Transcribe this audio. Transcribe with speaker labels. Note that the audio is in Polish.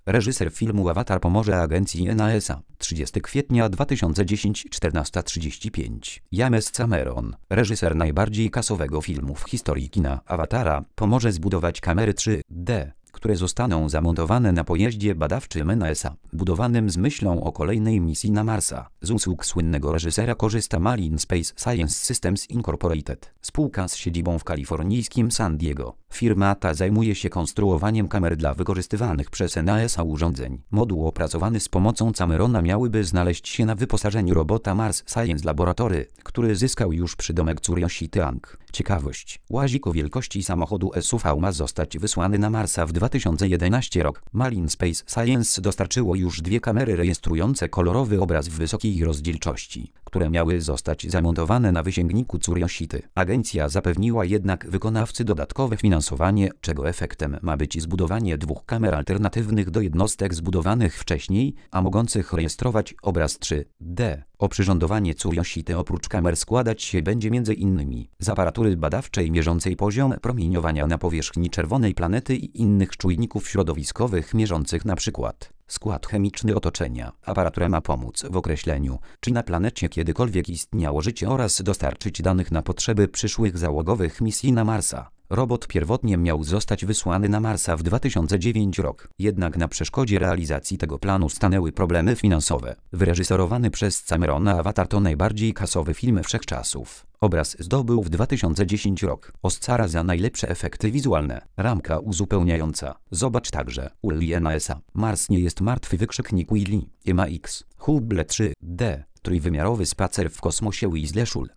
Speaker 1: Reżyser filmu Avatar pomoże agencji NASA. 30 kwietnia 2010 14:35. James Cameron, reżyser najbardziej kasowego filmu w historii kina Awatara, pomoże zbudować kamery 3D, które zostaną zamontowane na pojeździe badawczym NASA, budowanym z myślą o kolejnej misji na Marsa. Z usług słynnego reżysera korzysta Marine Space Science Systems Incorporated, spółka z siedzibą w kalifornijskim San Diego. Firma ta zajmuje się konstruowaniem kamer dla wykorzystywanych przez NASA urządzeń. Moduł opracowany z pomocą Camerona miałyby znaleźć się na wyposażeniu robota Mars Science Laboratory, który zyskał już przydomek Curiosity-Ang. Ciekawość. Łazik o wielkości samochodu SUV ma zostać wysłany na Marsa w 2011 rok. Marine Space Science dostarczyło już 2 kamery rejestrujące kolorowy obraz w wysokiej rozdzielczości, które miały zostać zamontowane na wysięgniku Curiosity. Agencja zapewniła jednak wykonawcy dodatkowe finansowanie, czego efektem ma być zbudowanie 2 kamer alternatywnych do jednostek zbudowanych wcześniej, a mogących rejestrować obraz 3D. Oprzyrządowanie Curiosity oprócz kamer składać się będzie m.in. z aparatury badawczej mierzącej poziom promieniowania na powierzchni czerwonej planety i innych czujników środowiskowych mierzących np. skład chemiczny otoczenia. Aparatura ma pomóc w określeniu, czy na planecie kiedykolwiek istniało życie oraz dostarczyć danych na potrzeby przyszłych załogowych misji na Marsa. Robot pierwotnie miał zostać wysłany na Marsa w 2009 rok. Jednak na przeszkodzie realizacji tego planu stanęły problemy finansowe. Wyreżyserowany przez Camerona Avatar to najbardziej kasowy film wszechczasów. Obraz zdobył w 2010 rok Oscara za najlepsze efekty wizualne. Ramka uzupełniająca. Zobacz także Uli NASA. Mars nie jest martwy ! Willy. MAX. Hubble 3D. Trójwymiarowy spacer w kosmosie Weasley Schul.